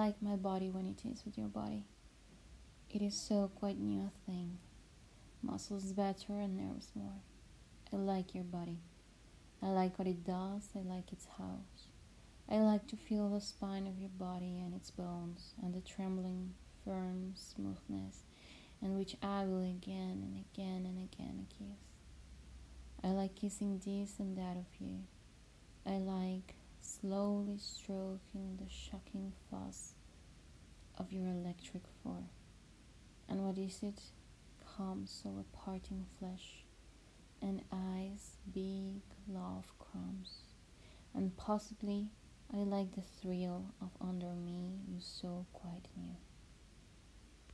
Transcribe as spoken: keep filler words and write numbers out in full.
like my body when it is with your body. It is so quite new thing. Muscles better and nerves more. I like your body. I like what it does. I like its house. I like to feel the spine of your body and its bones and the trembling, firm smoothness and which I will again and again and again kiss. I like kissing this and that of you. I like slowly stroking the shocking fuzz of your electric fur. And what is it? Calm soul parting flesh and eyes big love crumbs. And possibly I like the thrill of under me you so quite new.